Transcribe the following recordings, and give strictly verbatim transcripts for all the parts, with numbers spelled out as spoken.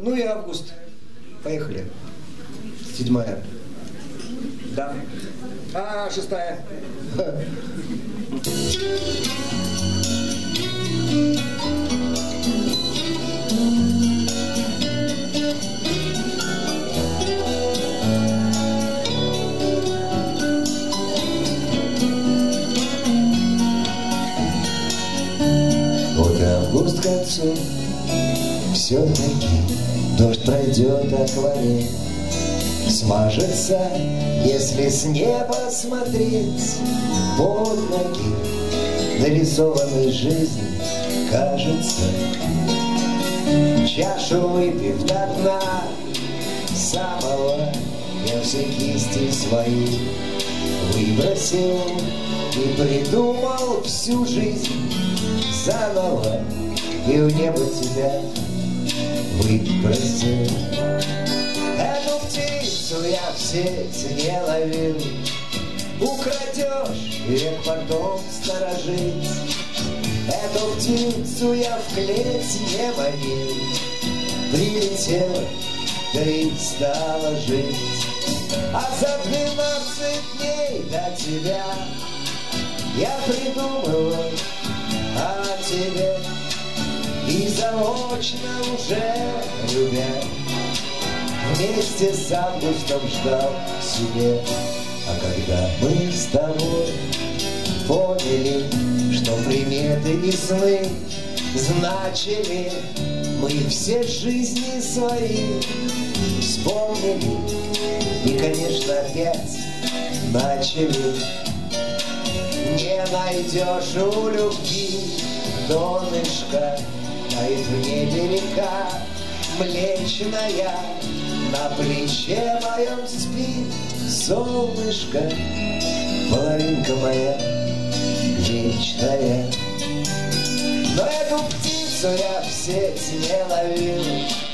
Ну и август. Поехали. Седьмая. Да. А, шестая. Вот и август к концу, все-таки дождь пройдет акварель. Смажется, если с неба смотреть под ноги, нарисованной жизни, кажется. Чашу выпив до дна самого, я все кисти свои выбросил и придумал всю жизнь заново, и в небо тебя выбросил. Эту птицу я в сеть не ловил, украдешь век потом сторожить. Эту птицу я в клеть не манил, прилетела, да и стала жить. А за двенадцать дней до тебя я придумала о тебе и заочно уже любя, вместе с августом ждал себе. А когда мы с тобой поняли, что приметы и сны значили, мы все жизни свои вспомнили и, конечно, опять начали. Не найдешь у любви донышка, тает в небе река млечная, на плече моем спит солнышко, половинка моя вечная. Но эту птицу я в сеть не ловил,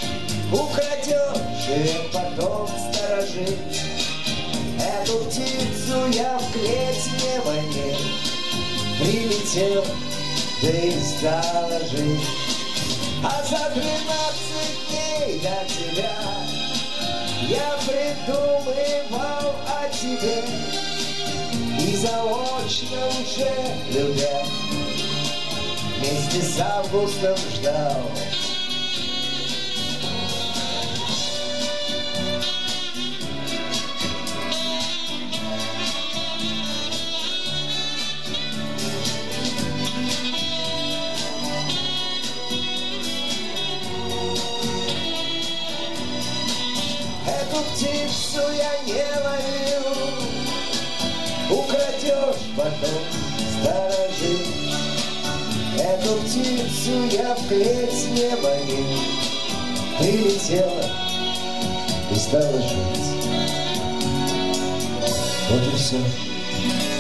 украдешь и потом сторожить. Эту птицу я в клеть не манил, прилетел, да и стала жить. А за двенадцать дней до тебя я придумывал о тебе и заочно уже любя, вместе с августом ждал. Эту птицу я не ловил, украдешь, потом сторожи. Эту птицу я в клеть не манил, прилетела и стала жить. Вот и все.